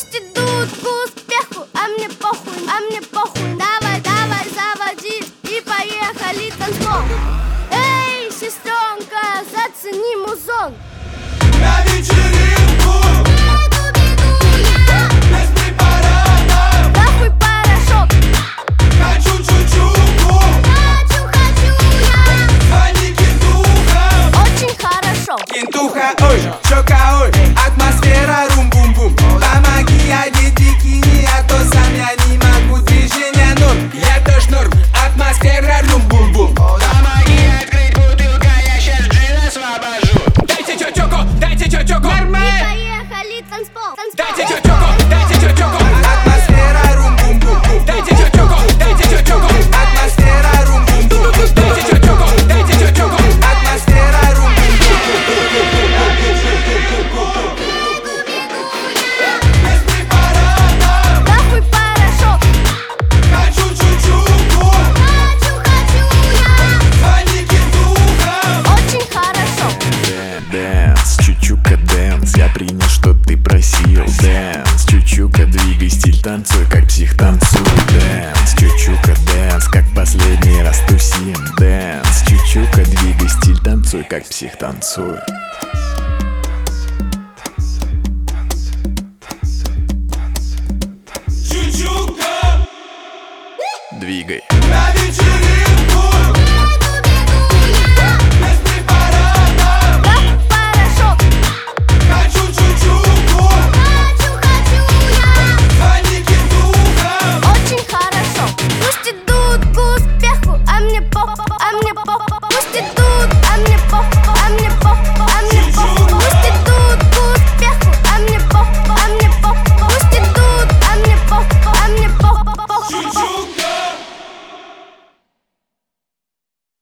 Пусть идут к успеху, а мне похуй, Давай, давай, заводи и поехали танцпол. Эй, сестренка, зацени музон. На вечеринку Бегу я, без препаратов. нахуй порошок. Хочу чучуку, Хочу я, звони кентухам. очень хорошо. Кентуха, ой, щека, ой, атмосфера рум-бум-бум. Помоги одеть бикини, а то сам я не могу. Движение норм, я тоже норм. Атмосфера рум-бум-бум. Помоги открыть бутылку, я щас джин освобожу. Дайте чечоку, дайте чечоку. И поехали танцпол. Дайте чечоку, дайте чечоку. Атмосфера рум-бум-бум. Дайте чечоку, дайте чечоку. Атмосфера рум-бум-бум. Дайте чечоку, дайте чечоку. Атмосфера без препаратов. Нахуй порошок. Хочу чучуку, Я, звони кентухам. очень хорошо. Дэнс, чучука, дэнс, я принял, что ты просил. Дэнс, чучука, двигай стиль, танцуй, как псих, танцуй. Дэнс, чучука, дэнс, как последний раз тусим. Дэнс, чучука, двигай стиль, танцуй, как псих, танцуй.